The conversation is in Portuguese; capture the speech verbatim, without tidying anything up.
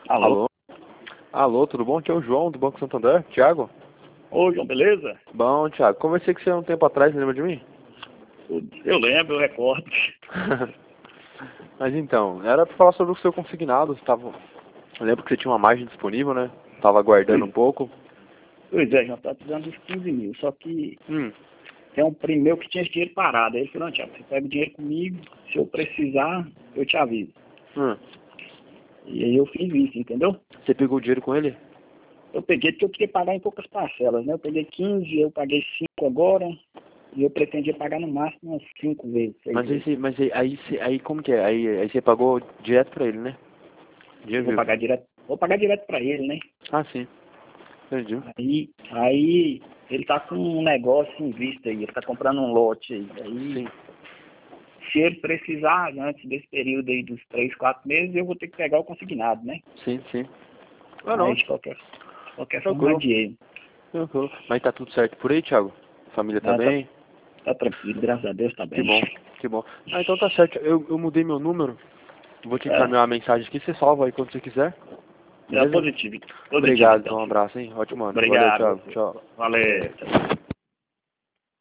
Alô? Alô? Alô, tudo bom? Aqui é o João, do Banco Santander. Thiago? Ô, João, beleza? Bom, Thiago. Conversei com você há um tempo atrás, lembra de mim? Eu lembro, eu recordo. Mas então, era pra falar sobre o seu consignado. Você tava... Eu lembro que você tinha uma margem disponível, né? Tava aguardando um pouco. Pois é, já tá precisando dos quinze mil. Só que Hum. tem um primo meu que tinha esse dinheiro parado. Aí ele falou, não, Thiago, você pega o dinheiro comigo, se eu precisar, eu te aviso. Hum. E aí eu fiz isso, entendeu? Você pegou o dinheiro com ele? Eu peguei porque eu queria pagar em poucas parcelas, né? Eu peguei quinze, eu paguei cinco agora, e eu pretendia pagar no máximo umas cinco vezes. seis Mas aí, vezes. você- mas aí, aí, você- aí como que é? Aí, aí você pagou direto pra ele, né? Eu Dinheiro vou vivo. pagar direto, vou pagar direto pra ele, né? Ah, sim. Entendi. Aí, aí ele tá com um negócio em vista aí, ele tá comprando um lote aí. Aí, Sim. se ele precisar, antes desse período aí dos três, quatro meses, eu vou ter que pegar o consignado, né? Sim, sim. Ah, Aí não. de qualquer, de qualquer forma, Tranquilo. adiei. Tranquilo. Mas tá tudo certo por aí, Thiago? A família tá Ah, tá, bem? tá tranquilo, graças a Deus, tá Que bem. bom, que bom. Ah, então tá certo. Eu, eu mudei meu número. Vou te É, encaminhar uma mensagem aqui. Você salva aí quando você quiser. é Beleza? positivo, positivo Obrigado, então. então. Um abraço, hein? Ótimo ano. Valeu, Obrigado, Thiago. você. Tchau. Valeu. Tchau.